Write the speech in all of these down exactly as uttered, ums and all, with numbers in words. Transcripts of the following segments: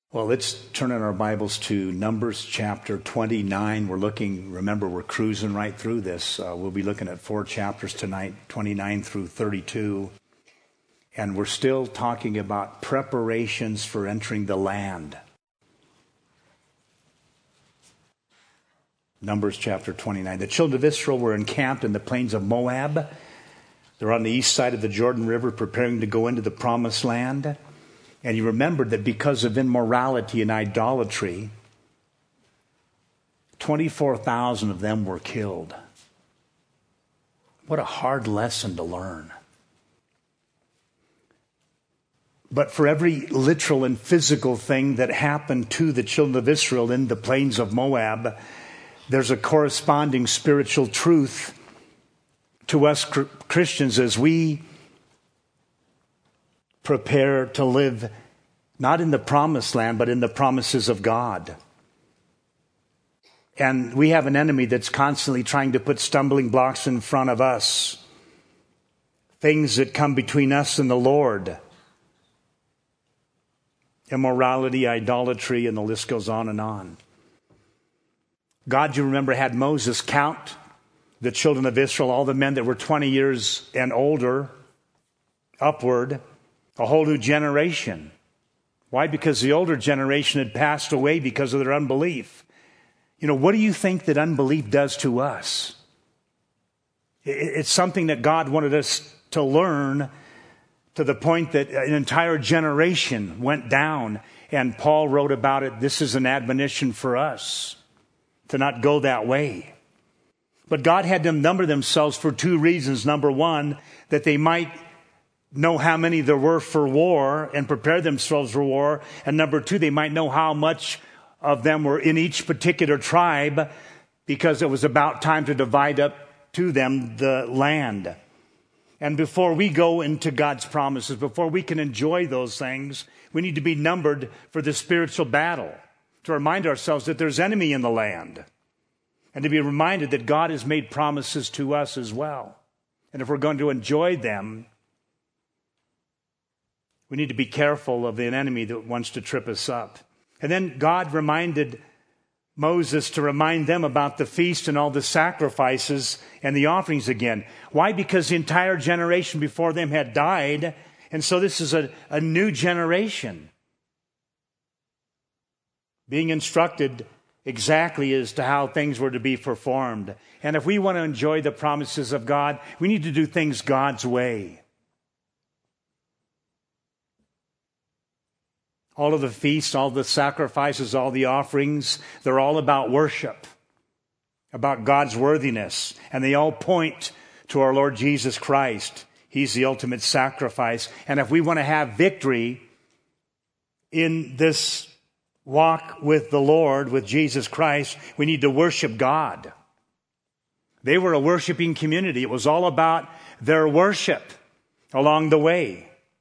Well, let's turn in our Bibles to Numbers chapter twenty-nine. We're looking, remember, we're cruising right through this. Uh, we'll be looking at four chapters tonight, twenty-nine through thirty-two. And we're still talking about preparations for entering the land. Numbers chapter twenty-nine. The children of Israel were encamped in the plains of Moab. They're on the east side of the Jordan River preparing to go into the promised land. And you remembered that because of immorality and idolatry, twenty-four thousand of them were killed. What a hard lesson to learn. But for every literal and physical thing that happened to the children of Israel in the plains of Moab, there's a corresponding spiritual truth to us Christians as we prepare to live not in the promised land, but in the promises of God. And we have an enemy that's constantly trying to put stumbling blocks in front of us. Things that come between us and the Lord. Immorality, idolatry, and the list goes on and on. God, you remember, had Moses count the children of Israel, all the men that were twenty years and older, upward, a whole new generation. Why? Because the older generation had passed away because of their unbelief. You know, what do you think that unbelief does to us? It's something that God wanted us to learn to the point that an entire generation went down. And Paul wrote about it. This is an admonition for us to not go that way. But God had them number themselves for two reasons. Number one, that they might know how many there were for war and prepare themselves for war. And number two, they might know how much of them were in each particular tribe, because it was about time to divide up to them the land. And before we go into God's promises, before we can enjoy those things, we need to be numbered for the spiritual battle, to remind ourselves that there's enemy in the land, and to be reminded that God has made promises to us as well. And if we're going to enjoy them, we need to be careful of an enemy that wants to trip us up. And then God reminded Moses to remind them about the feast and all the sacrifices and the offerings again. Why? Because the entire generation before them had died. And so this is a, a new generation being instructed exactly as to how things were to be performed. And if we want to enjoy the promises of God, we need to do things God's way. All of the feasts, all the sacrifices, all the offerings, they're all about worship, about God's worthiness. And they all point to our Lord Jesus Christ. He's the ultimate sacrifice. And if we want to have victory in this walk with the Lord, with Jesus Christ, we need to worship God. They were a worshiping community. It was all about their worship along the way.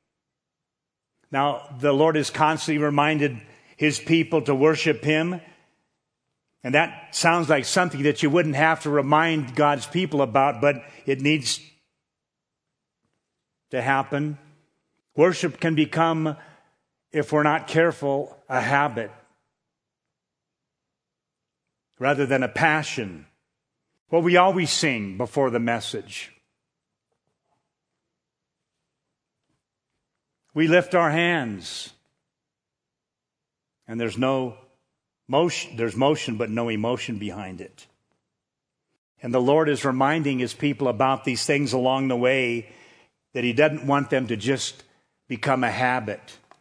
Now, the Lord has constantly reminded His people to worship Him. And that sounds like something that you wouldn't have to remind God's people about, but it needs to happen. Worship can become, if we're not careful, a habit rather than a passion. Well, we always sing before the message. We lift our hands, and there's no motion, there's motion, but no emotion behind it. And the Lord is reminding His people about these things along the way, that He doesn't want them to just become a habit.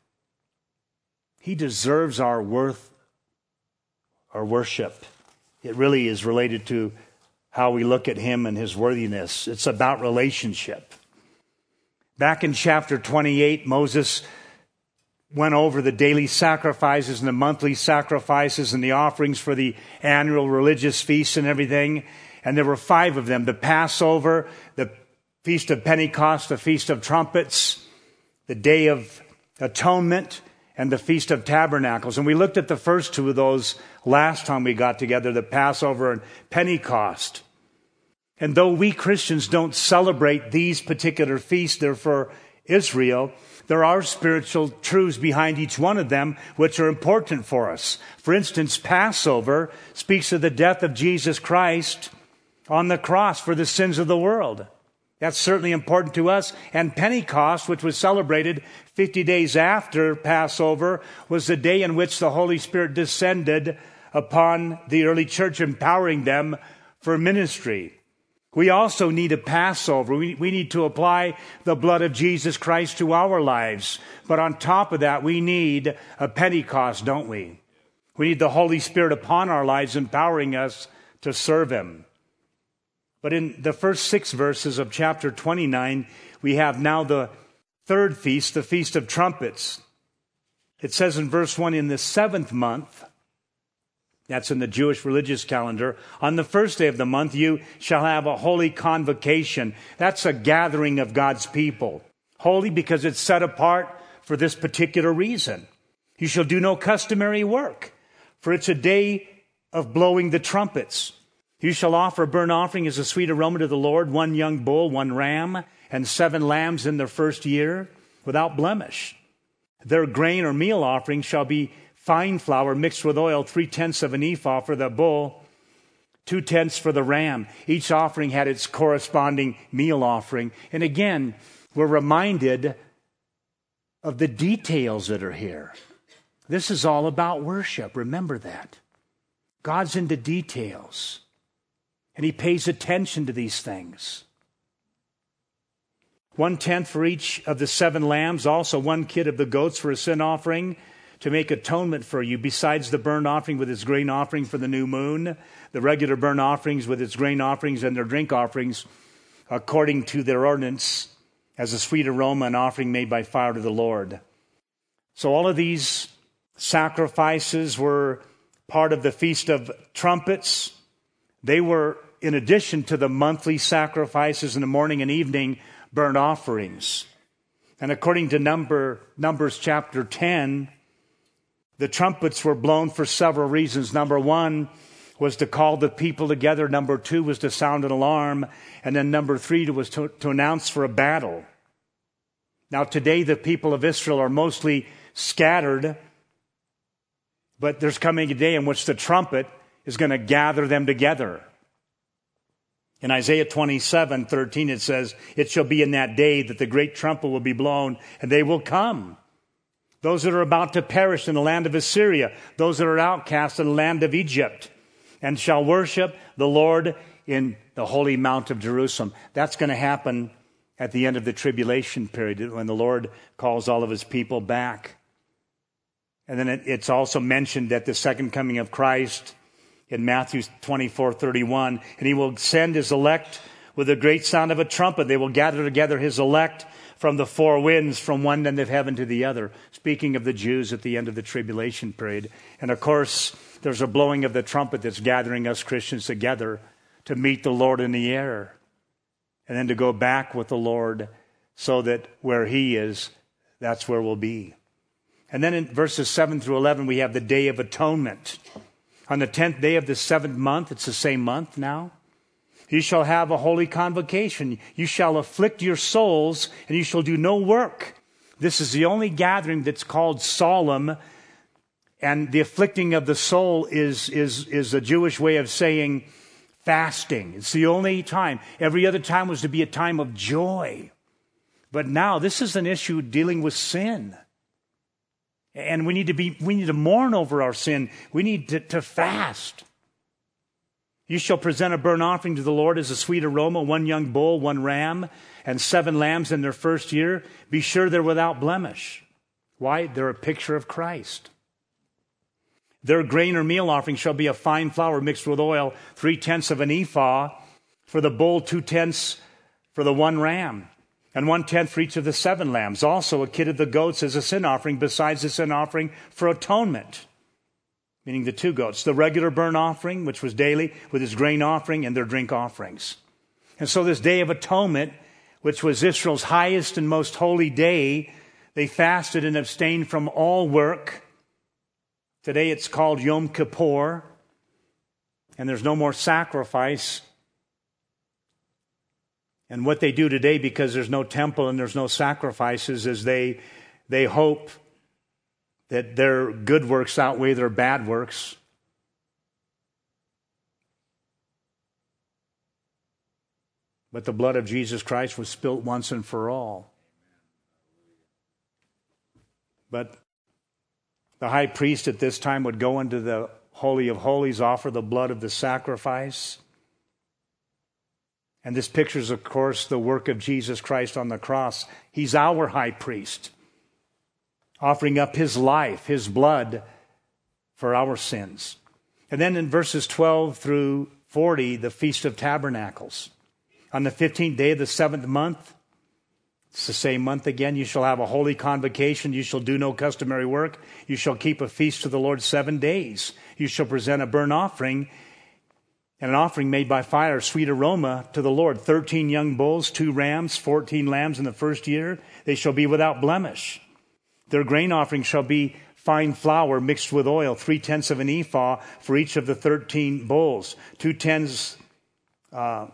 He deserves our worth, our worship. It really is related to how we look at Him and His worthiness. It's about relationship. Back in chapter twenty-eight, Moses went over the daily sacrifices and the monthly sacrifices and the offerings for the annual religious feasts and everything. And there were five of them: the Passover, the Feast of Pentecost, the Feast of Trumpets, the Day of Atonement, and the Feast of Tabernacles. And we looked at the first two of those last time we got together, the Passover and Pentecost. And though we Christians don't celebrate these particular feasts, they're for Israel, There are spiritual truths behind each one of them which are important for us. For instance, Passover speaks of the death of Jesus Christ on the cross for the sins of the world. That's certainly important to us. And Pentecost, which was celebrated fifty days after Passover, was the day in which the Holy Spirit descended upon the early church, empowering them for ministry. We also need a Passover. We, we need to apply the blood of Jesus Christ to our lives. But on top of that, we need a Pentecost, don't we? We need the Holy Spirit upon our lives, empowering us to serve Him. But in the first six verses of chapter twenty-nine, we have now the third feast, the Feast of Trumpets. It says in verse one, in the seventh month, that's in the Jewish religious calendar, on the first day of the month, you shall have a holy convocation. That's a gathering of God's people. Holy because it's set apart for this particular reason. You shall do no customary work, for it's a day of blowing the trumpets. You shall offer a burnt offering as a sweet aroma to the Lord, one young bull, one ram, and seven lambs in their first year, without blemish. Their grain or meal offering shall be fine flour mixed with oil, three-tenths of an ephah for the bull, two-tenths for the ram. Each offering had its corresponding meal offering. And again, we're reminded of the details that are here. This is all about worship. Remember that. God's into details. And He pays attention to these things. One-tenth for each of the seven lambs, also one kid of the goats for a sin offering, to make atonement for you, besides the burnt offering with its grain offering for the new moon, the regular burnt offerings with its grain offerings and their drink offerings, according to their ordinance, as a sweet aroma, an offering made by fire to the Lord. So all of these sacrifices were part of the Feast of Trumpets. They were in addition to the monthly sacrifices in the morning and evening burnt offerings. And according to number, Numbers chapter ten, the trumpets were blown for several reasons. Number one was to call the people together. Number two was to sound an alarm. And then number three was to, to announce for a battle. Now today the people of Israel are mostly scattered, but there's coming a day in which the trumpet is going to gather them together. In Isaiah twenty-seven thirteen it says, it shall be in that day that the great trumpet will be blown, and they will come. Those that are about to perish in the land of Assyria, those that are outcast in the land of Egypt, and shall worship the Lord in the holy mount of Jerusalem. That's going to happen at the end of the tribulation period, when the Lord calls all of His people back. And then it, it's also mentioned at the second coming of Christ in Matthew twenty-four thirty-one, and He will send His elect with a great sound of a trumpet. They will gather together His elect from the four winds, from one end of heaven to the other. Speaking of the Jews at the end of the tribulation period. And of course, there's a blowing of the trumpet that's gathering us Christians together to meet the Lord in the air. And then to go back with the Lord so that where He is, that's where we'll be. And then in verses seven through eleven, we have the Day of Atonement. On the tenth day of the seventh month, it's the same month now, you shall have a holy convocation. You shall afflict your souls, and you shall do no work. This is the only gathering that's called solemn. And the afflicting of the soul is, is, is a Jewish way of saying fasting. It's the only time. Every other time was to be a time of joy. But now this is an issue dealing with sin. And we need to be, we need to mourn over our sin. We need to, to fast. You shall present a burnt offering to the Lord as a sweet aroma, one young bull, one ram, and seven lambs in their first year. Be sure they're without blemish. Why? They're a picture of Christ. Their grain or meal offering shall be a fine flour mixed with oil, three-tenths of an ephah for the bull, two-tenths for the one ram, and one-tenth for each of the seven lambs. Also a kid of the goats as a sin offering, besides the sin offering for atonement, meaning the two goats. The regular burnt offering, which was daily, with its grain offering and their drink offerings. And so this Day of Atonement, which was Israel's highest and most holy day, they fasted and abstained from all work. Today it's called Yom Kippur, and there's no more sacrifice. And what they do today, because there's no temple and there's no sacrifices, is they they hope that their good works outweigh their bad works. But the blood of Jesus Christ was spilt once and for all. But the high priest at this time would go into the Holy of Holies, offer the blood of the sacrifice. And this pictures, of course, the work of Jesus Christ on the cross. He's our high priest, offering up his life, his blood for our sins. And then in verses twelve through forty, the Feast of Tabernacles. On the fifteenth day of the seventh month, it's the same month again, you shall have a holy convocation. You shall do no customary work. You shall keep a feast to the Lord seven days. You shall present a burnt offering and an offering made by fire, sweet aroma to the Lord. Thirteen young bulls, two rams, fourteen lambs in the first year. They shall be without blemish. Their grain offering shall be fine flour mixed with oil, three-tenths of an ephah for each of the thirteen bulls. Two-tenths uh,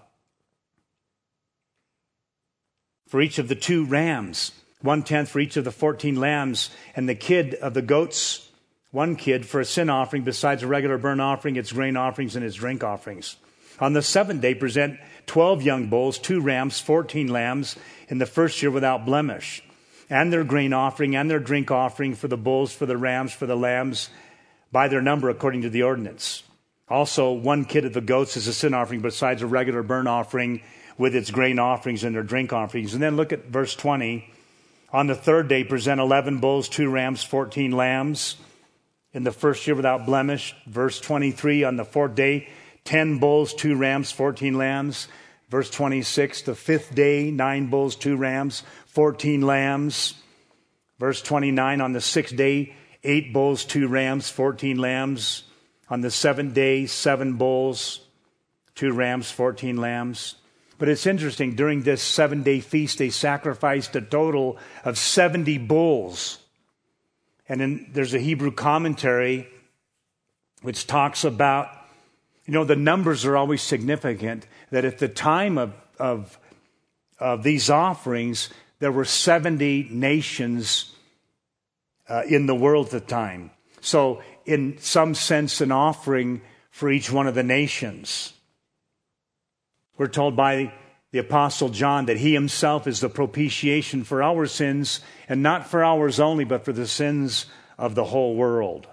for each of the two rams. One-tenth for each of the fourteen lambs. And the kid of the goats, one kid for a sin offering, besides a regular burnt offering, its grain offerings, and its drink offerings. On the seventh day, present twelve young bulls, two rams, fourteen lambs, in the first year without blemish, and their grain offering, and their drink offering for the bulls, for the rams, for the lambs, by their number according to the ordinance. Also, one kid of the goats is a sin offering, besides a regular burnt offering, with its grain offerings and their drink offerings. And then look at verse twenty. On the third day, present eleven bulls, two rams, fourteen lambs, in the first year without blemish. Verse twenty-three, on the fourth day, ten bulls, two rams, fourteen lambs. Verse twenty-six, the fifth day, nine bulls, two rams, fourteen lambs. Verse twenty-nine, on the sixth day, eight bulls, two rams, fourteen lambs. On the seventh day, seven bulls, two rams, fourteen lambs. But it's interesting, during this seven-day feast, they sacrificed a total of seventy bulls. And then there's a Hebrew commentary which talks about, you know, the numbers are always significant, that at the time of, of, of these offerings, there were seventy nations uh, in the world at the time. So in some sense, an offering for each one of the nations. We're told by the Apostle John that he himself is the propitiation for our sins, and not for ours only, but for the sins of the whole world.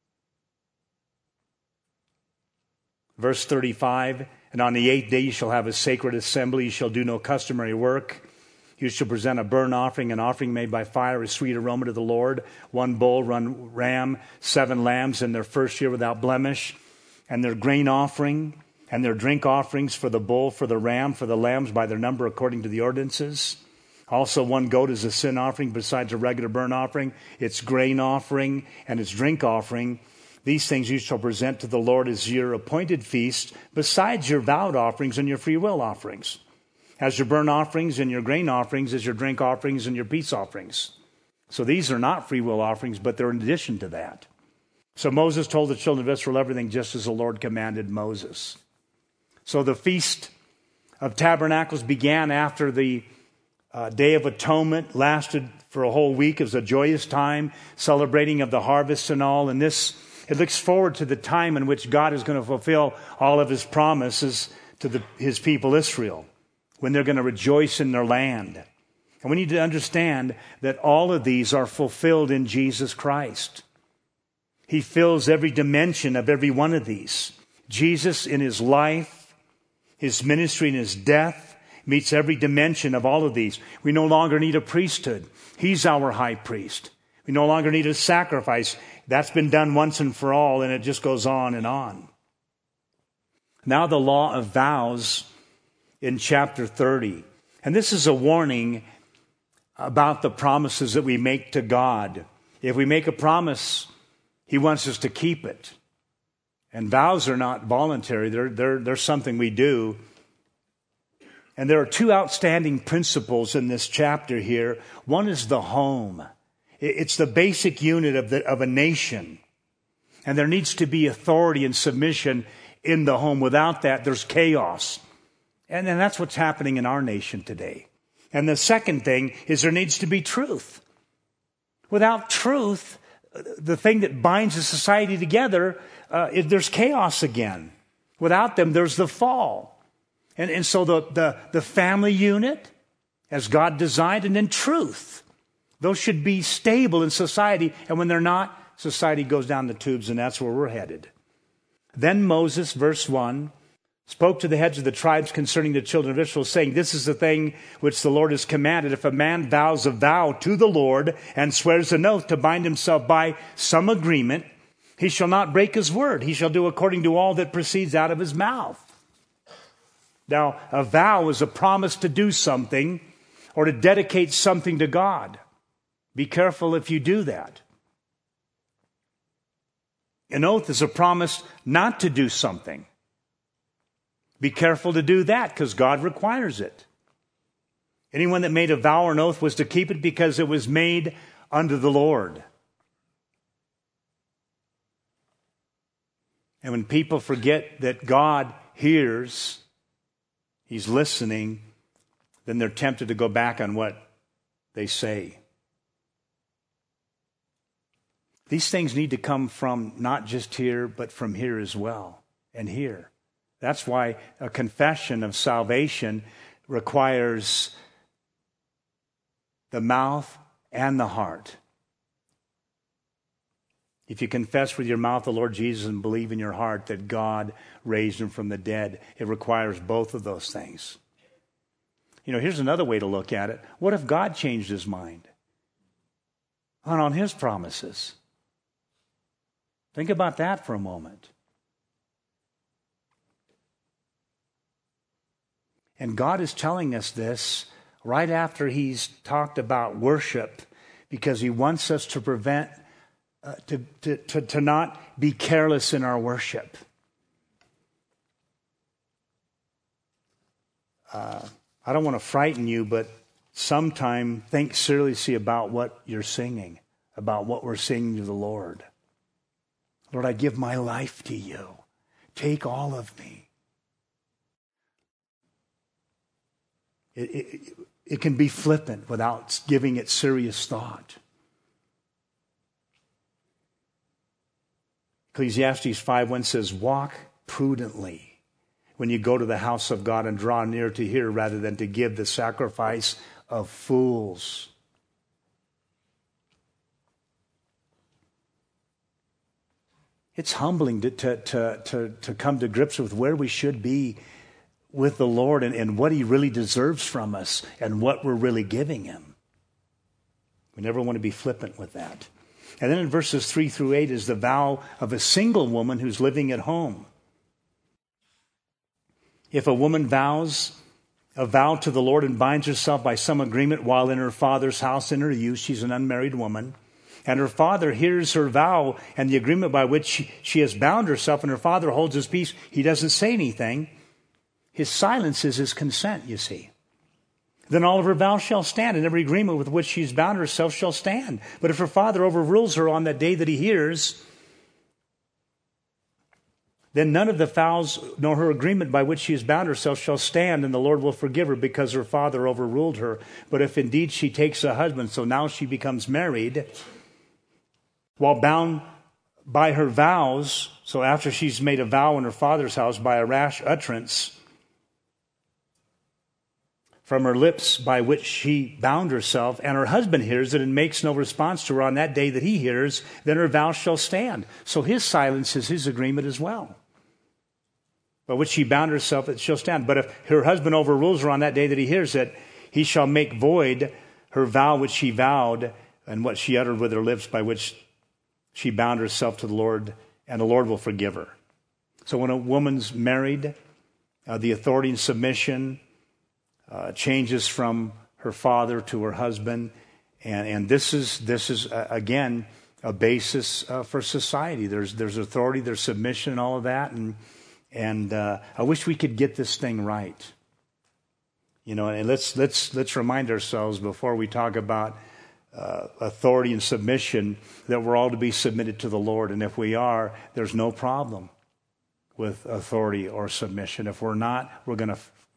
Verse thirty-five, and on the eighth day you shall have a sacred assembly. You shall do no customary work. You shall present a burnt offering, an offering made by fire, a sweet aroma to the Lord. One bull, one ram, seven lambs in their first year without blemish, and their grain offering, and their drink offerings for the bull, for the ram, for the lambs by their number according to the ordinances. Also one goat is a sin offering besides a regular burnt offering, its grain offering, and its drink offering. These things you shall present to the Lord as your appointed feast, besides your vowed offerings and your free will offerings. As your burnt offerings and your grain offerings, as your drink offerings and your peace offerings. So these are not free will offerings, but they're in addition to that. So Moses told the children of Israel everything just as the Lord commanded Moses. So the Feast of Tabernacles began after the uh, Day of Atonement, lasted for a whole week. It was a joyous time, celebrating of the harvest and all. And this, it looks forward to the time in which God is going to fulfill all of his promises to the, his people Israel, when they're going to rejoice in their land. And we need to understand that all of these are fulfilled in Jesus Christ. He fills every dimension of every one of these. Jesus in his life, his ministry and his death meets every dimension of all of these. We no longer need a priesthood. He's our high priest. We no longer need a sacrifice. That's been done once and for all, and it just goes on and on. Now the law of vows in chapter thirty. And this is a warning about the promises that we make to God. If we make a promise, he wants us to keep it. And vows are not voluntary. They're, they're, they're something we do. And there are two outstanding principles in this chapter here. One is the home. It's the basic unit of, the, of a nation. And there needs to be authority and submission in the home. Without that, there's chaos. And, and that's what's happening in our nation today. And the second thing is there needs to be truth. Without truth, the thing that binds a society together, uh, it, there's chaos again. Without them, there's the fall. And, and so the, the, the family unit, as God designed, and then truth. Those should be stable in society. And when they're not, society goes down the tubes, and that's where we're headed. Then Moses, verse one, spoke to the heads of the tribes concerning the children of Israel, saying, this is the thing which the Lord has commanded. If a man vows a vow to the Lord and swears an oath to bind himself by some agreement, he shall not break his word. He shall do according to all that proceeds out of his mouth. Now, a vow is a promise to do something or to dedicate something to God. Be careful if you do that. An oath is a promise not to do something. Be careful to do that because God requires it. Anyone that made a vow or an oath was to keep it because it was made unto the Lord. And when people forget that God hears, He's listening, then they're tempted to go back on what they say. These things need to come from not just here, but from here as well, and here. That's why a confession of salvation requires the mouth and the heart. If you confess with your mouth the Lord Jesus and believe in your heart that God raised him from the dead, it requires both of those things. You know, here's another way to look at it. What if God changed his mind on, on his promises? Think about that for a moment. And God is telling us this right after he's talked about worship, because he wants us to prevent, uh, to, to, to, to not be careless in our worship. Uh, I don't want to frighten you, but sometime think seriously about what you're singing, about what we're singing to the Lord. Lord, I give my life to you. Take all of me. It, it, it can be flippant without giving it serious thought. Ecclesiastes five one says, walk prudently when you go to the house of God and draw near to hear rather than to give the sacrifice of fools. It's humbling to, to, to, to, to come to grips with where we should be with the Lord and, and what he really deserves from us and what we're really giving him. We never want to be flippant with that. And then in verses three through eight is the vow of a single woman who's living at home. If a woman vows a vow to the Lord and binds herself by some agreement while in her father's house in her youth, she's an unmarried woman, and her father hears her vow and the agreement by which she, she has bound herself, and her father holds his peace, he doesn't say anything. His silence is his consent, you see. Then all of her vows shall stand, and every agreement with which she's bound herself shall stand. But if her father overrules her on that day that he hears, then none of the vows nor her agreement by which she has bound herself shall stand, and the Lord will forgive her because her father overruled her. But if indeed she takes a husband, so now she becomes married, while bound by her vows, so after she's made a vow in her father's house by a rash utterance from her lips by which she bound herself, and her husband hears it and makes no response to her on that day that he hears, then her vow shall stand. So his silence is his agreement as well, by which she bound herself, it shall stand. But if her husband overrules her on that day that he hears it, he shall make void her vow which she vowed and what she uttered with her lips by which she bound herself to the Lord, and the Lord will forgive her. So when a woman's married, uh, the authority and submission uh, changes from her father to her husband, and and this is this is uh, again a basis uh, for society. There's there's authority, there's submission, and all of that, and and uh, I wish we could get this thing right. You know, and let's let's let's remind ourselves before we talk about Uh, authority and submission that we're all to be submitted to the Lord. And if we are, there's no problem with authority or submission. If we're not, we're going to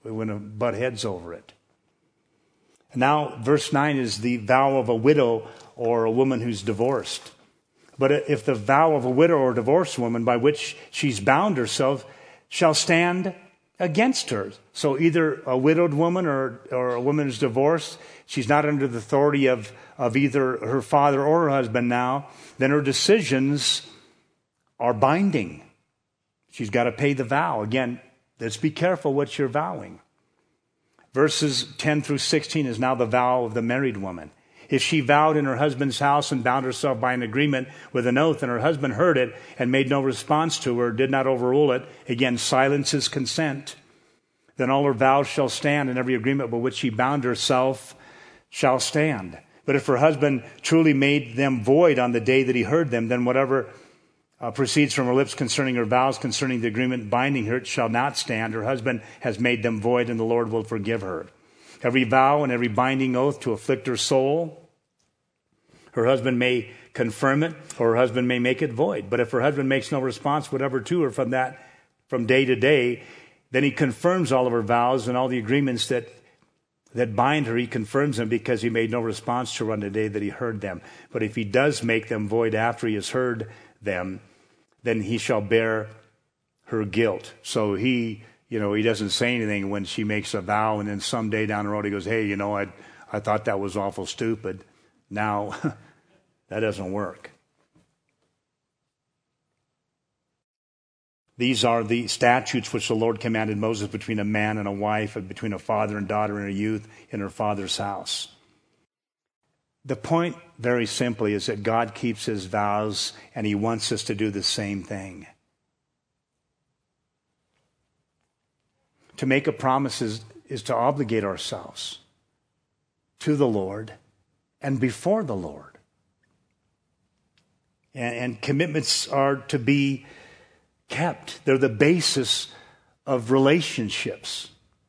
We wouldn't have butt heads over it. Now, verse nine is the vow of a widow or a woman who's divorced. But if the vow of a widow or divorced woman by which she's bound herself shall stand against her. So either a widowed woman or, or a woman who's divorced, she's not under the authority of, of either her father or her husband now, then her decisions are binding. She's got to pay the vow. Again, let's be careful what you're vowing. Verses ten through sixteen is now the vow of the married woman. If she vowed in her husband's house and bound herself by an agreement with an oath, and her husband heard it and made no response to her, did not overrule it, again, silence is consent, then all her vows shall stand, and every agreement by which she bound herself shall stand. But if her husband truly made them void on the day that he heard them, then whatever uh, proceeds from her lips concerning her vows, concerning the agreement binding her, it shall not stand. Her husband has made them void, and the Lord will forgive her. Every vow and every binding oath to afflict her soul, her husband may confirm it, or her husband may make it void. But if her husband makes no response whatever to her from that, from day to day, then he confirms all of her vows and all the agreements that that bind her. He confirms them because he made no response to her on the day that he heard them. But if he does make them void after he has heard them, then he shall bear her guilt. So he, you know, he doesn't say anything when she makes a vow, and then someday down the road he goes, hey, you know, I I thought that was awful stupid. Now, that doesn't work. These are the statutes which the Lord commanded Moses between a man and a wife, and between a father and daughter and a youth in her father's house. The point, very simply, is that God keeps his vows, and he wants us to do the same thing. To make a promise is, is to obligate ourselves to the Lord and before the Lord. And, and commitments are to be kept. They're the basis of relationships.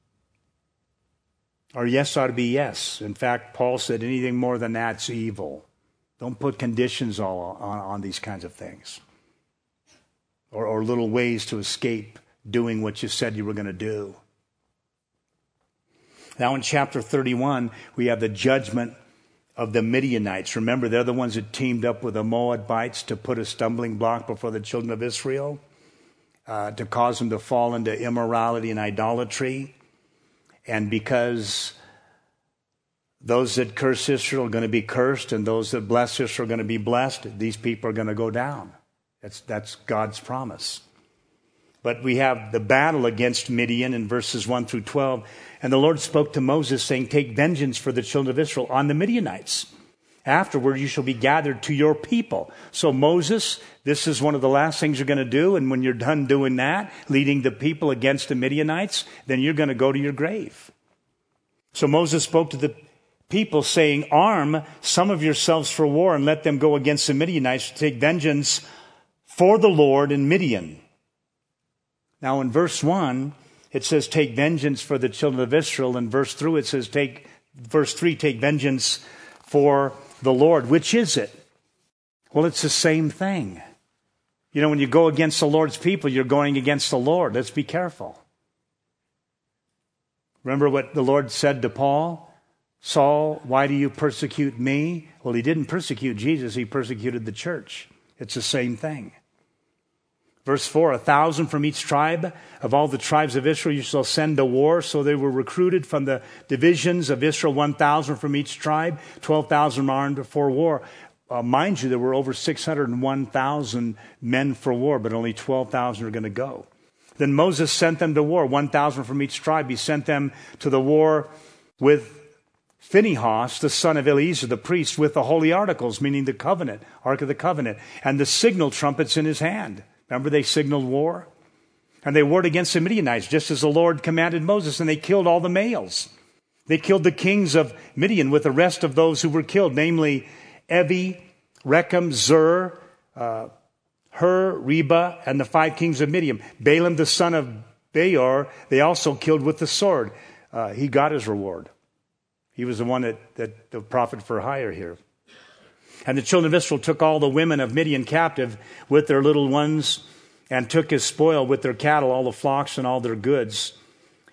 Our yes ought to be yes. In fact, Paul said anything more than that's evil. Don't put conditions all on, on these kinds of things. Or, or little ways to escape doing what you said you were going to do. Now in chapter thirty-one, we have the judgment of the Midianites. Remember, they're the ones that teamed up with the Moabites to put a stumbling block before the children of Israel, uh, to cause them to fall into immorality and idolatry. And because those that curse Israel are going to be cursed, and those that bless Israel are going to be blessed, these people are going to go down. That's, that's God's promise. But we have the battle against Midian in verses one through twelve. And the Lord spoke to Moses, saying, take vengeance for the children of Israel on the Midianites. Afterward, you shall be gathered to your people. So Moses, this is one of the last things you're going to do. And when you're done doing that, leading the people against the Midianites, then you're going to go to your grave. So Moses spoke to the people, saying, arm some of yourselves for war, and let them go against the Midianites to take vengeance for the Lord in Midian. Now in verse one, it says, take vengeance for the children of Israel. In verse three, it says, take, verse three, take vengeance for the Lord. Which is it? Well, it's the same thing. You know, when you go against the Lord's people, you're going against the Lord. Let's be careful. Remember what the Lord said to Paul? Saul, why do you persecute me? Well, he didn't persecute Jesus. He persecuted the church. It's the same thing. Verse four, a thousand from each tribe of all the tribes of Israel you shall send to war. So they were recruited from the divisions of Israel, one thousand from each tribe, twelve thousand armed for war. Uh, mind you, there were over six hundred one thousand men for war, but only twelve thousand are going to go. Then Moses sent them to war, one thousand from each tribe. He sent them to the war with Phinehas, the son of Eleazar, the priest, with the holy articles, meaning the covenant, Ark of the Covenant, and the signal trumpets in his hand. Remember, they signaled war? And they warred against the Midianites, just as the Lord commanded Moses, and they killed all the males. They killed the kings of Midian with the rest of those who were killed, namely Evi, Rechem, Zur, uh, Hur, Reba, and the five kings of Midian. Balaam, the son of Beor, they also killed with the sword. Uh, he got his reward. He was the one that, that the prophet for hire here. And the children of Israel took all the women of Midian captive with their little ones, and took his spoil with their cattle, all the flocks and all their goods.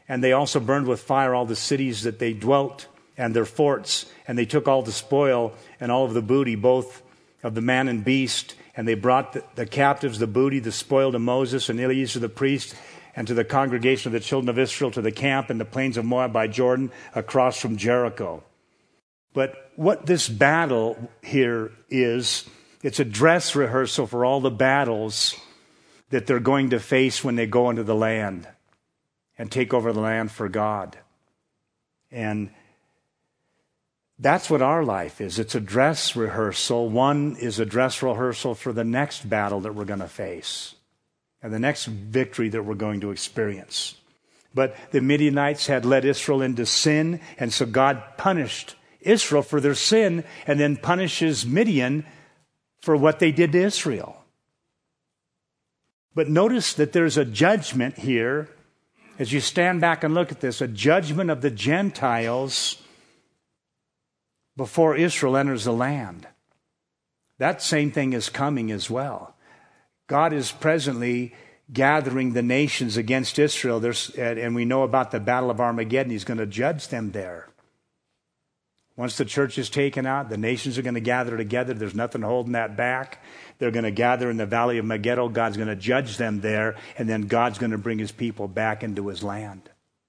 And they also burned with fire all the cities that they dwelt and their forts. And they took all the spoil and all of the booty, both of the man and beast. And they brought the, the captives, the booty, the spoil to Moses and Eleazar the priest and to the congregation of the children of Israel to the camp in the plains of Moab by Jordan across from Jericho. But what this battle here is, it's a dress rehearsal for all the battles that they're going to face when they go into the land and take over the land for God. And that's what our life is. It's a dress rehearsal. One is a dress rehearsal for the next battle that we're going to face and the next victory that we're going to experience. But the Midianites had led Israel into sin, and so God punished Israel for their sin and then punishes Midian for what they did to Israel. But notice that there's a judgment here, as you stand back and look at this, a judgment of the Gentiles before Israel enters the land. That same thing is coming as well. God is presently gathering the nations against Israel. There's, and we know about the Battle of Armageddon. He's going to judge them there. Once the church is taken out, the nations are going to gather together. There's nothing holding that back. They're going to gather in the valley of Megiddo. God's going to judge them there, and then God's going to bring his people back into his land.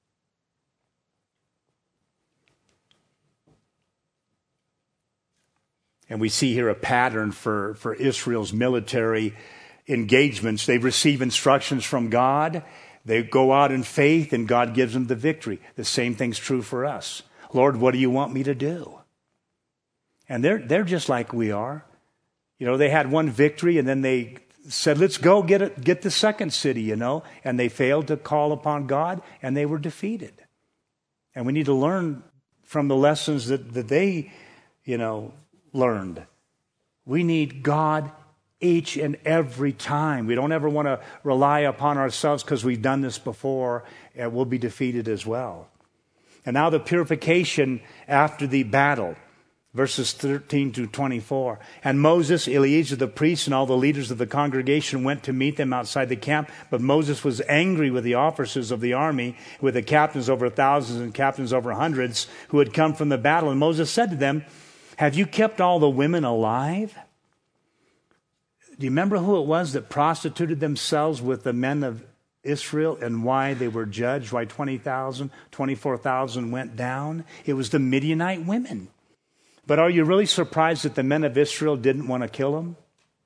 And we see here a pattern for, for Israel's military engagements. They receive instructions from God. They go out in faith, and God gives them the victory. The same thing's true for us. Lord, what do you want me to do? And they're they're just like we are. You know, they had one victory, and then they said, let's go get it, get the second city, you know. And they failed to call upon God, and they were defeated. And we need to learn from the lessons that, that they, you know, learned. We need God each and every time. We don't ever want to rely upon ourselves because we've done this before, and we'll be defeated as well. And now the purification after the battle, verses thirteen to twenty-four. And Moses, Eleazar the priest, and all the leaders of the congregation went to meet them outside the camp. But Moses was angry with the officers of the army, with the captains over thousands and captains over hundreds, who had come from the battle. And Moses said to them, have you kept all the women alive? Do you remember who it was that prostituted themselves with the men of Israel and why they were judged, why twenty thousand, twenty-four thousand went down? It was the Midianite women. But are you really surprised that the men of Israel didn't want to kill them?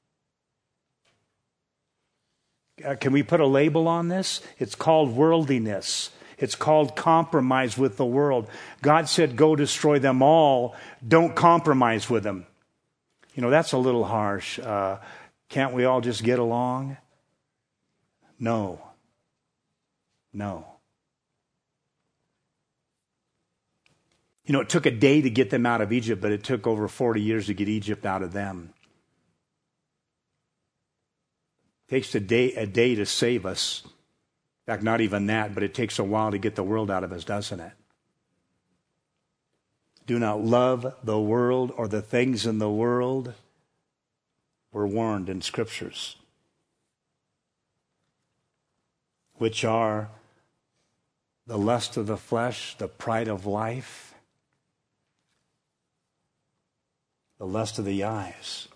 Uh, can we put a label on this? It's called worldliness. It's called compromise with the world. God said, go destroy them all. Don't compromise with them. You know, that's a little harsh. Uh, can't we all just get along? No. No. You know, it took a day to get them out of Egypt, but it took over forty years to get Egypt out of them. It takes a day, a day to save us. In fact, not even that, but it takes a while to get the world out of us, doesn't it? Do not love the world or the things in the world. We're warned in scriptures, which are the lust of the flesh, the pride of life, the lust of the eyes.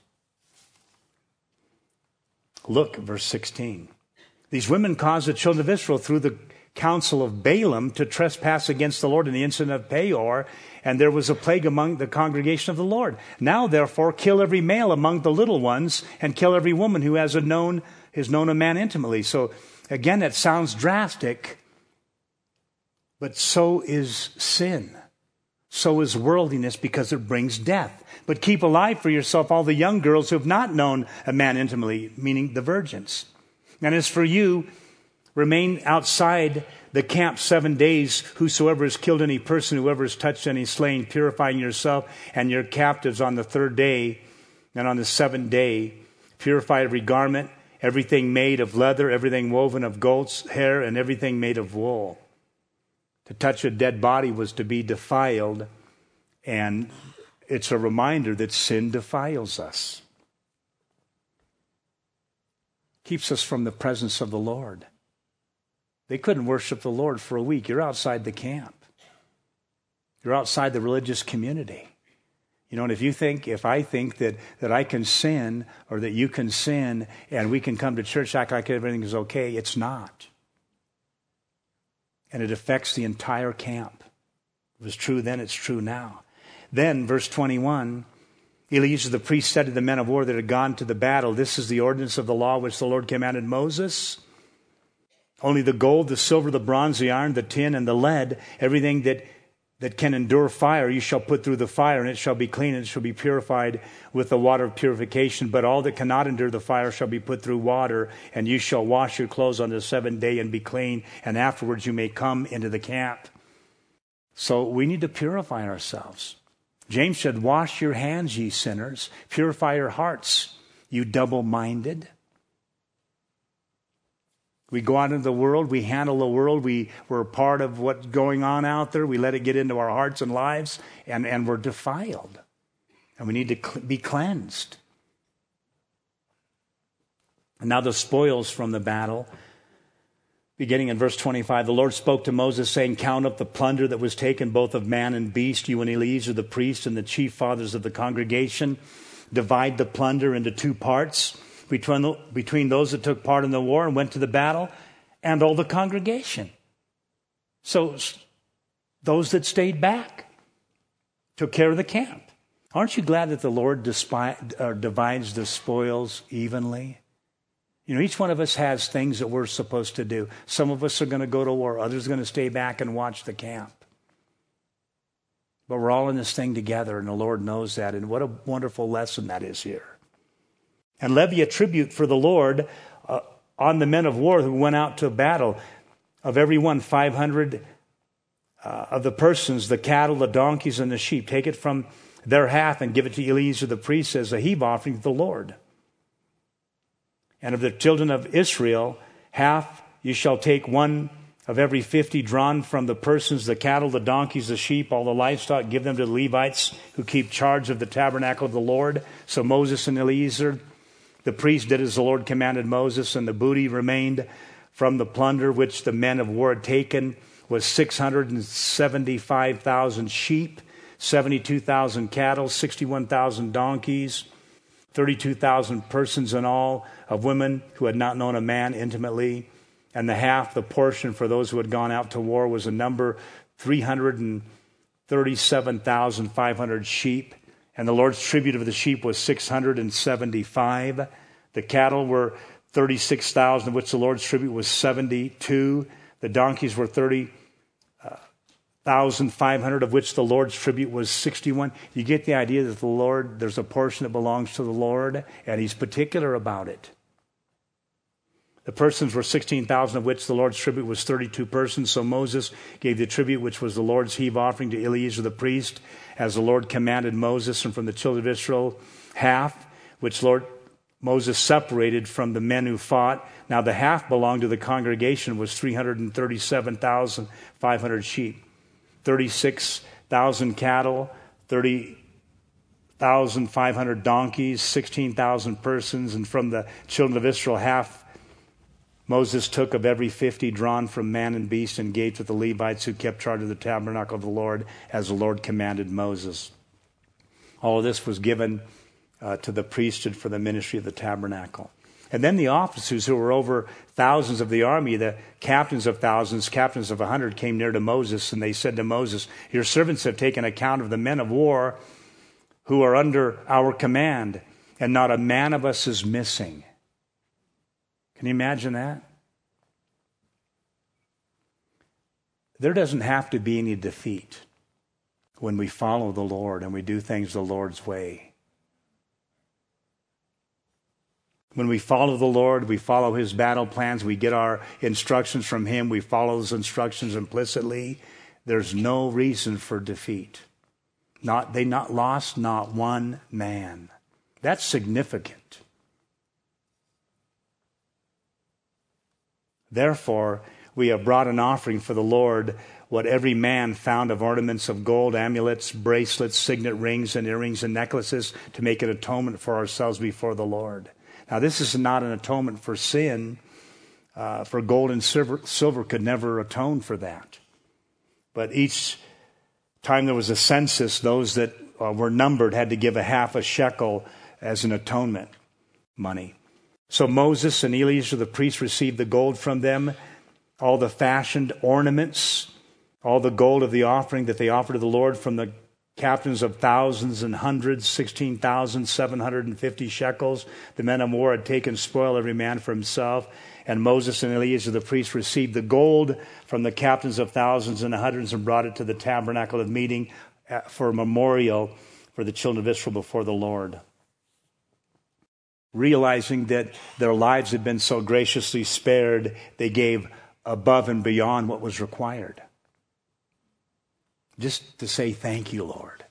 Look, verse sixteen. These women caused the children of Israel through the counsel of Balaam to trespass against the Lord in the incident of Peor, and there was a plague among the congregation of the Lord. Now, therefore, kill every male among the little ones, and kill every woman who has a known has known a man intimately. So, again, that sounds drastic, but so is sin. So is worldliness, because it brings death. But keep alive for yourself all the young girls who have not known a man intimately, meaning the virgins. And as for you, remain outside the camp seven days. Whosoever has killed any person, whoever has touched any slain, purifying yourself and your captives on the third day and on the seventh day. Purify every garment, everything made of leather, everything woven of goat's hair, and everything made of wool. To touch a dead body was to be defiled, and it's a reminder that sin defiles us. Keeps us from the presence of the Lord. They couldn't worship the Lord for a week. You're outside the camp. You're outside the religious community. You know, and if you think, if I think that, that I can sin or that you can sin and we can come to church act like everything is okay, it's not. And it affects the entire camp. It was true then, it's true now. Then, verse twenty-one, Eleazar the priest said to the men of war that had gone to the battle, this is the ordinance of the law which the Lord commanded Moses. Only the gold, the silver, the bronze, the iron, the tin, and the lead, everything that that can endure fire, you shall put through the fire, and it shall be clean, and it shall be purified with the water of purification. But all that cannot endure the fire shall be put through water, and you shall wash your clothes on the seventh day and be clean, and afterwards you may come into the camp. So we need to purify ourselves. James said, wash your hands, ye sinners. Purify your hearts, you double-minded. We go out into the world, we handle the world, we, we're part of what's going on out there, we let it get into our hearts and lives, and, and we're defiled. And we need to cl- be cleansed. And now the spoils from the battle. Beginning in verse twenty-five, the Lord spoke to Moses, saying, count up the plunder that was taken both of man and beast, you and Eleazar the priest and the chief fathers of the congregation. Divide the plunder into two parts, Between, the, between those that took part in the war and went to the battle and all the congregation. So those that stayed back took care of the camp. Aren't you glad that the Lord despi- uh, divides the spoils evenly? You know, each one of us has things that we're supposed to do. Some of us are going to go to war. Others are going to stay back and watch the camp. But we're all in this thing together, and the Lord knows that. And what a wonderful lesson that is here. And levy a tribute for the Lord uh, on the men of war who went out to battle. Of every one, five hundred uh, of the persons, the cattle, the donkeys, and the sheep. Take it from their half and give it to Eleazar the priest as a heave offering to the Lord. And of the children of Israel, half you shall take one of every fifty drawn from the persons, the cattle, the donkeys, the sheep, all the livestock. Give them to the Levites who keep charge of the tabernacle of the Lord. So Moses and Eleazar the priest did as the Lord commanded Moses, and the booty remained from the plunder which the men of war had taken was six hundred seventy-five thousand sheep, seventy-two thousand cattle, sixty-one thousand donkeys, thirty-two thousand persons in all, of women who had not known a man intimately. And the half, the portion for those who had gone out to war, was a number three hundred thirty-seven thousand five hundred sheep. And the Lord's tribute of the sheep was six hundred seventy-five. The cattle were thirty-six thousand, of which the Lord's tribute was seventy-two. The donkeys were thirty thousand five hundred, of which the Lord's tribute was sixty-one. You get the idea that the Lord, there's a portion that belongs to the Lord, and He's particular about it. The persons were sixteen thousand, of which the Lord's tribute was thirty-two persons. So Moses gave the tribute, which was the Lord's heave offering, to Eleazar the priest, as the Lord commanded Moses, and from the children of Israel, half, which Lord Moses separated from the men who fought. Now the half belonged to the congregation, was three hundred thirty-seven thousand five hundred sheep, thirty-six thousand cattle, thirty thousand five hundred donkeys, sixteen thousand persons, and from the children of Israel, half Moses took of every fifty drawn from man and beast and gave to the Levites who kept charge of the tabernacle of the Lord, as the Lord commanded Moses. All of this was given uh, to the priesthood for the ministry of the tabernacle. And then the officers who were over thousands of the army, the captains of thousands, captains of a hundred, came near to Moses, and they said to Moses, your servants have taken account of the men of war who are under our command, and not a man of us is missing. Can you imagine that? There doesn't have to be any defeat when we follow the Lord and we do things the Lord's way. When we follow the Lord, we follow His battle plans, we get our instructions from Him, we follow those instructions implicitly, there's no reason for defeat. Not, they not lost not one man. That's significant. Therefore, we have brought an offering for the Lord, what every man found of ornaments of gold, amulets, bracelets, signet rings, and earrings and necklaces, to make an atonement for ourselves before the Lord. Now, this is not an atonement for sin, uh, for gold and silver, silver could never atone for that. But each time there was a census, those that uh, were numbered had to give a half a shekel as an atonement money. So Moses and Eleazar the priest received the gold from them, all the fashioned ornaments, all the gold of the offering that they offered to the Lord from the captains of thousands and hundreds, sixteen thousand seven hundred fifty shekels. The men of war had taken spoil, every man for himself. And Moses and Eleazar the priest received the gold from the captains of thousands and hundreds and brought it to the tabernacle of meeting for a memorial for the children of Israel before the Lord. Realizing that their lives had been so graciously spared, they gave above and beyond what was required. Just to say thank you, Lord.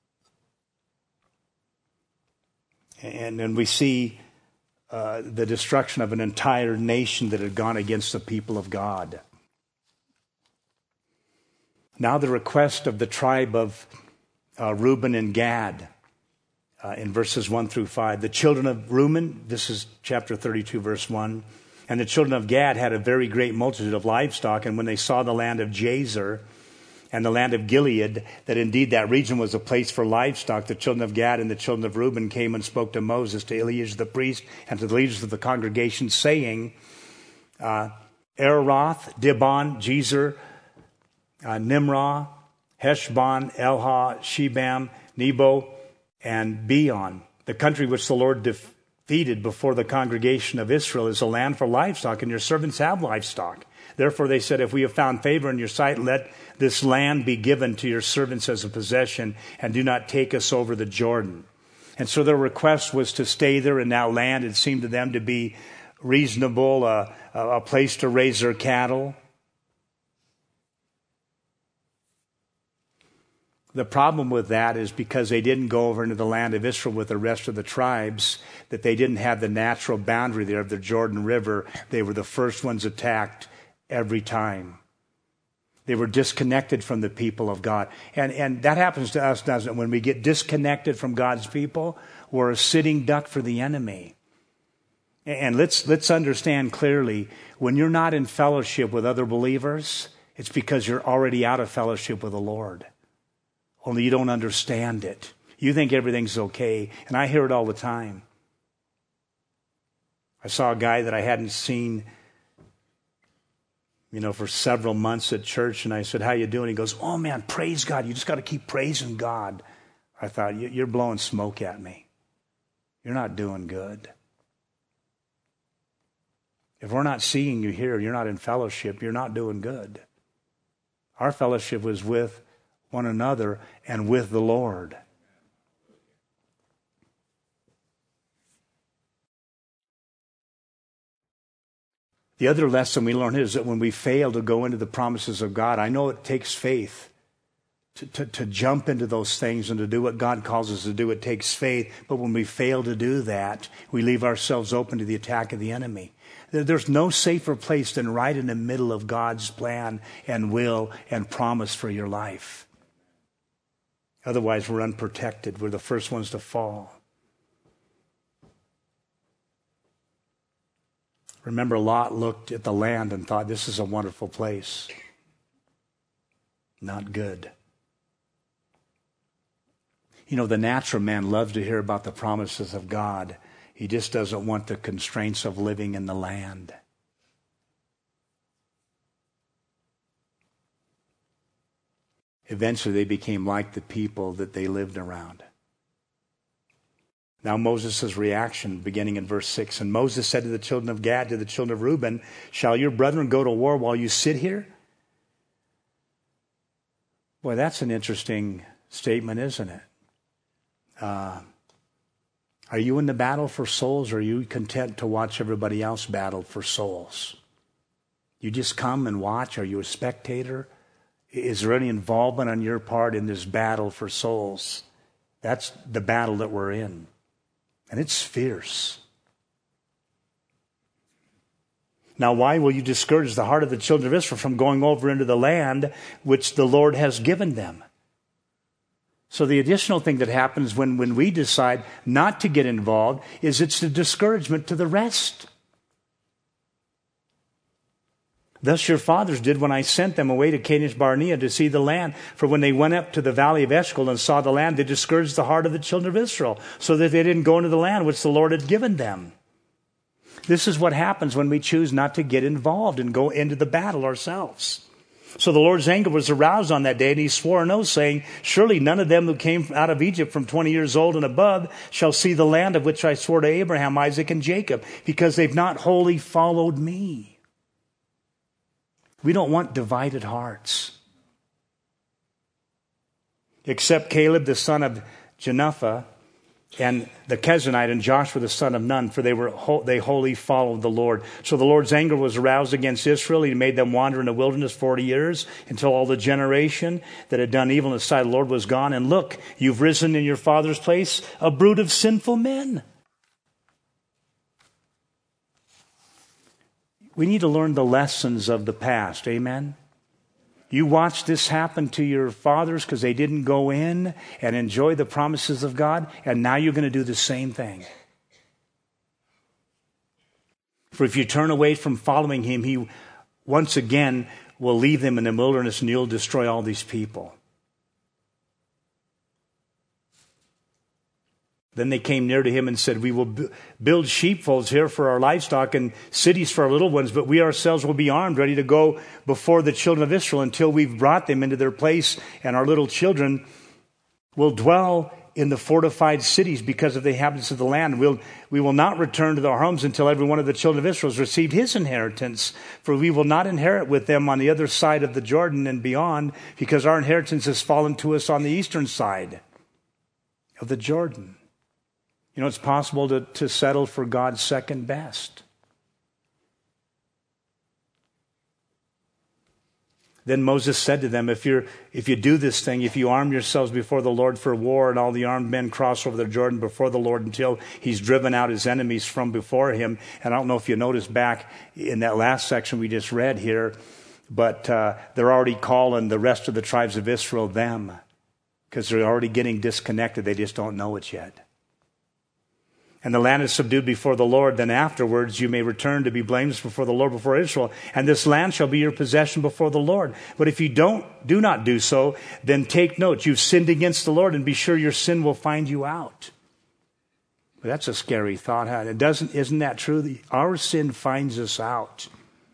And then we see uh, the destruction of an entire nation that had gone against the people of God. Now the request of the tribe of uh, Reuben and Gad uh, in verses one through five. The children of Reuben, this is chapter thirty-two, verse one. And the children of Gad had a very great multitude of livestock, and when they saw the land of Jazer and the land of Gilead, that indeed that region was a place for livestock, the children of Gad and the children of Reuben came and spoke to Moses, to Eleazar the priest, and to the leaders of the congregation, saying, uh, Araroth, Dibon, Jezer, uh, Nimrah, Heshbon, Elha, Shebam, Nebo, and Beon. The country which the Lord defeated before the congregation of Israel is a land for livestock, and your servants have livestock. Therefore they said, if we have found favor in your sight, let this land be given to your servants as a possession, and do not take us over the Jordan. And so their request was to stay there in that land. It seemed to them to be reasonable, uh, a place to raise their cattle. The problem with that is because they didn't go over into the land of Israel with the rest of the tribes, that they didn't have the natural boundary there of the Jordan River. They were the first ones attacked every time. They were disconnected from the people of God. And, and that happens to us, doesn't it? When we get disconnected from God's people, we're a sitting duck for the enemy. And let's, let's understand clearly, when you're not in fellowship with other believers, it's because you're already out of fellowship with the Lord. Only you don't understand it. You think everything's okay. And I hear it all the time. I saw a guy that I hadn't seen, you know, for several months at church. And I said, how you doing? He goes, oh man, praise God. You just got to keep praising God. I thought, you're blowing smoke at me. You're not doing good. If we're not seeing you here, you're not in fellowship, you're not doing good. Our fellowship was with one another and with the Lord. The other lesson we learn is that when we fail to go into the promises of God, I know it takes faith to, to, to jump into those things and to do what God calls us to do. It takes faith. But when we fail to do that, we leave ourselves open to the attack of the enemy. There's no safer place than right in the middle of God's plan and will and promise for your life. Otherwise, we're unprotected. We're the first ones to fall. Remember, Lot looked at the land and thought, this is a wonderful place. Not good. You know, the natural man loves to hear about the promises of God. He just doesn't want the constraints of living in the land. Eventually, they became like the people that they lived around. Now Moses' reaction, beginning in verse six, and Moses said to the children of Gad, to the children of Reuben, shall your brethren go to war while you sit here? Boy, that's an interesting statement, isn't it? Uh, are you in the battle for souls, or are you content to watch everybody else battle for souls? You just come and watch? Are you a spectator? Is there any involvement on your part in this battle for souls? That's the battle that we're in. And it's fierce. Now, why will you discourage the heart of the children of Israel from going over into the land which the Lord has given them? So the additional thing that happens when, when we decide not to get involved is it's a discouragement to the rest. Thus your fathers did when I sent them away to Kadesh Barnea to see the land. For when they went up to the valley of Eshcol and saw the land, they discouraged the heart of the children of Israel, so that they didn't go into the land which the Lord had given them. This is what happens when we choose not to get involved and go into the battle ourselves. So the Lord's anger was aroused on that day, and he swore an oath, saying, surely none of them who came out of Egypt from twenty years old and above shall see the land of which I swore to Abraham, Isaac, and Jacob, because they've not wholly followed me. We don't want divided hearts. Except Caleb, the son of Jephthah, and the Kenizzite, and Joshua, the son of Nun, for they were they wholly followed the Lord. So the Lord's anger was aroused against Israel. He made them wander in the wilderness forty years until all the generation that had done evil in the sight of the Lord was gone. And look, you've risen in your father's place a brood of sinful men. We need to learn the lessons of the past. Amen? You watched this happen to your fathers because they didn't go in and enjoy the promises of God, and now you're going to do the same thing. For if you turn away from following him, he once again will leave them in the wilderness and you'll destroy all these people. Then they came near to him and said, we will b- build sheepfolds here for our livestock and cities for our little ones, but we ourselves will be armed, ready to go before the children of Israel until we've brought them into their place, and our little children will dwell in the fortified cities because of the inhabitants of the land. We'll, we will not return to our homes until every one of the children of Israel has received his inheritance, for we will not inherit with them on the other side of the Jordan and beyond, because our inheritance has fallen to us on the eastern side of the Jordan. You know, it's possible to, to settle for God's second best. Then Moses said to them, if you're if you do this thing, if you arm yourselves before the Lord for war, and all the armed men cross over the Jordan before the Lord until he's driven out his enemies from before him. And I don't know if you noticed back in that last section we just read here, but uh, they're already calling the rest of the tribes of Israel them, because they're already getting disconnected. They just don't know it yet. And the land is subdued before the Lord, then afterwards you may return to be blameless before the Lord, before Israel, and this land shall be your possession before the Lord. But if you don't, do not do so, then take note, you've sinned against the Lord, and be sure your sin will find you out. But that's a scary thought, huh? It doesn't, isn't that true? Our sin finds us out.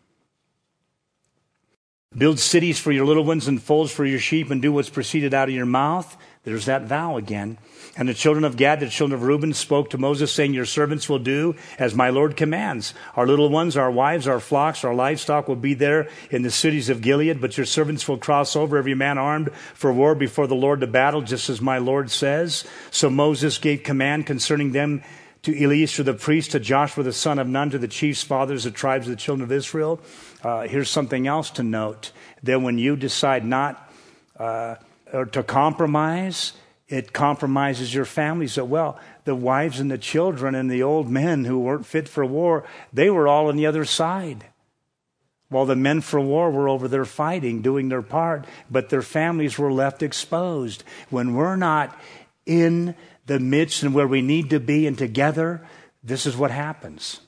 Build cities for your little ones and folds for your sheep, and do what's proceeded out of your mouth. There's that vow again. And the children of Gad, the children of Reuben, spoke to Moses, saying, your servants will do as my Lord commands. Our little ones, our wives, our flocks, our livestock will be there in the cities of Gilead, but your servants will cross over, every man armed for war before the Lord to battle, just as my Lord says. So Moses gave command concerning them to Eleazar the priest, to Joshua the son of Nun, to the chiefs, fathers, the tribes of the children of Israel. Uh, here's something else to note. That when you decide not uh, or to compromise, it compromises your family. So, well, the wives and the children and the old men who weren't fit for war, they were all on the other side. While the men for war were over there fighting, doing their part, but their families were left exposed. When we're not in the midst and where we need to be and together, this is what happens.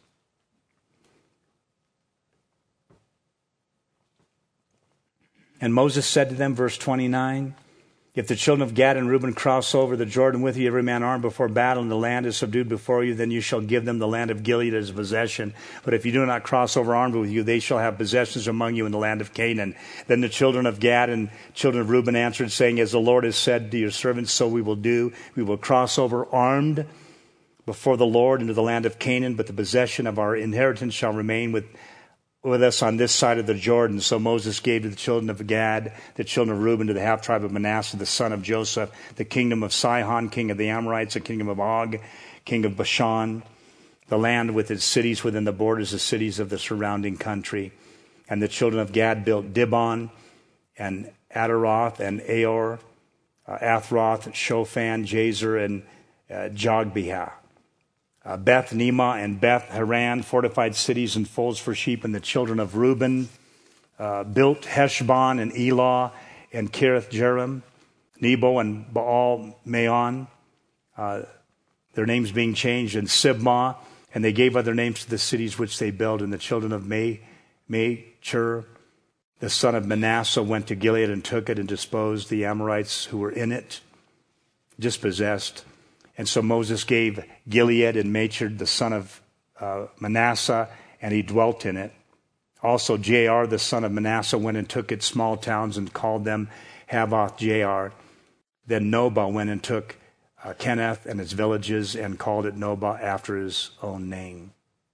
And Moses said to them, verse twenty-nine, if the children of Gad and Reuben cross over the Jordan with you, every man armed before battle, and the land is subdued before you, then you shall give them the land of Gilead as a possession. But if you do not cross over armed with you, they shall have possessions among you in the land of Canaan. Then the children of Gad and children of Reuben answered, saying, as the Lord has said to your servants, so we will do. We will cross over armed before the Lord into the land of Canaan, but the possession of our inheritance shall remain with with us on this side of the Jordan. So Moses gave to the children of Gad, the children of Reuben, to the half-tribe of Manasseh, the son of Joseph, the kingdom of Sihon, king of the Amorites, the kingdom of Og, king of Bashan, the land with its cities within the borders, the cities of the surrounding country. And the children of Gad built Dibon, and Adaroth, and Aor, uh, Athroth, Shophan, Jazer, and uh, Jogbehah. Uh, Beth Nema and Beth Haran, fortified cities and folds for sheep. And the children of Reuben uh, built Heshbon and Elah and Kirith Jearim, Nebo and Baal Maon, uh, their names being changed, and Sibmah, and they gave other names to the cities which they built. And the children of May, Machir, the son of Manasseh, went to Gilead and took it and disposed the Amorites who were in it, dispossessed. And so Moses gave Gilead and Machir, the son of uh, Manasseh, and he dwelt in it. Also Jair, the son of Manasseh, went and took its small towns and called them Havoth Jair. Then Nobah went and took uh, Kenneth and its villages and called it Nobah after his own name.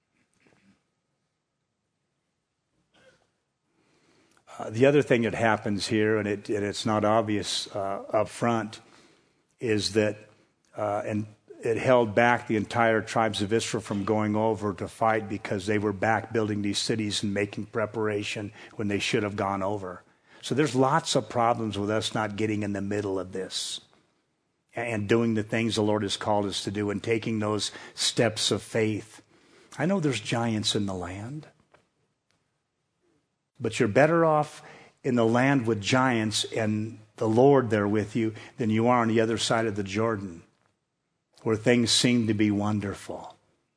Uh, the other thing that happens here, and, it, and it's not obvious uh, up front, is that, uh, and it held back the entire tribes of Israel from going over to fight because they were back building these cities and making preparation when they should have gone over. So there's lots of problems with us not getting in the middle of this and doing the things the Lord has called us to do and taking those steps of faith. I know there's giants in the land. But you're better off in the land with giants and the Lord there with you than you are on the other side of the Jordan, where things seem to be wonderful.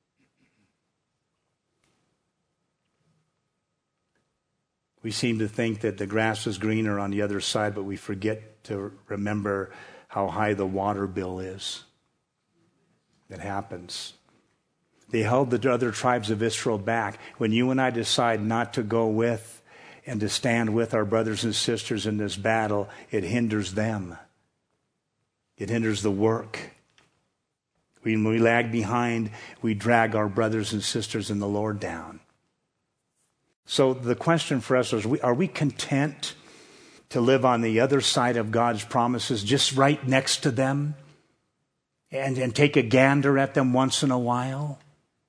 We seem to think that the grass is greener on the other side, but we forget to remember how high the water bill is. It happens. They held the other tribes of Israel back. When you and I decide not to go with and to stand with our brothers and sisters in this battle, it hinders them. It hinders the work. When we lag behind, we drag our brothers and sisters in the Lord down. So the question for us is, are we content to live on the other side of God's promises, just right next to them, and, and take a gander at them once in a while?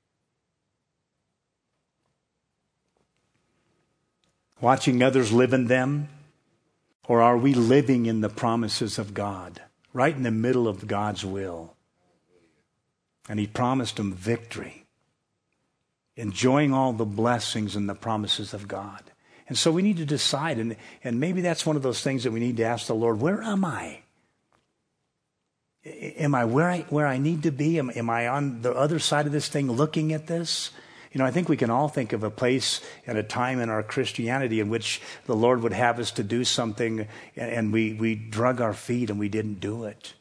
Watching others live in them? Or are we living in the promises of God, right in the middle of God's will? And He promised them victory, enjoying all the blessings and the promises of God. And so we need to decide, and, and maybe that's one of those things that we need to ask the Lord, where am I? Am I where I, where I need to be? Am, am I on the other side of this thing looking at this? You know, I think we can all think of a place and a time in our Christianity in which the Lord would have us to do something and, and we, we drug our feet and we didn't do it.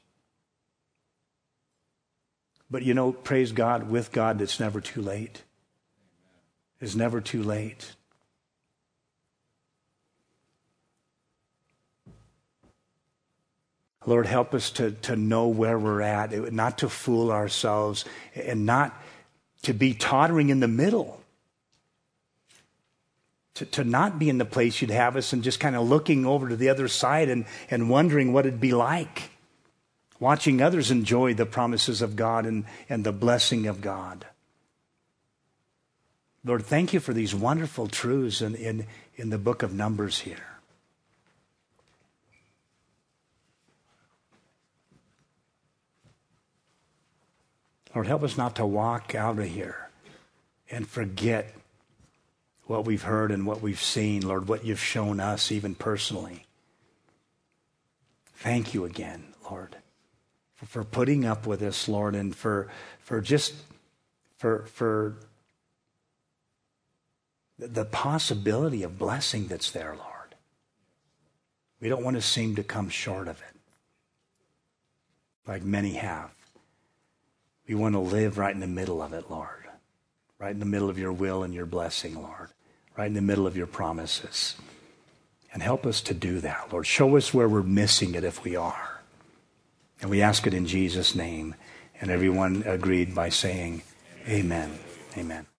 But you know, praise God, with God, it's never too late. It's never too late. Lord, help us to, to know where we're at, not to fool ourselves and not to be tottering in the middle. To, to not be in the place you'd have us and just kind of looking over to the other side and, and wondering what it'd be like. Watching others enjoy the promises of God and, and the blessing of God. Lord, thank you for these wonderful truths in, in, in the book of Numbers here. Lord, help us not to walk out of here and forget what we've heard and what we've seen, Lord, what you've shown us even personally. Thank you again, Lord, for, for putting up with us, Lord, and for for just for for the possibility of blessing that's there, Lord. We don't want to seem to come short of it, like many have. We want to live right in the middle of it, Lord. Right in the middle of your will and your blessing, Lord. Right in the middle of your promises. And help us to do that, Lord. Show us where we're missing it if we are. And we ask it in Jesus' name. And everyone agreed by saying, amen. Amen.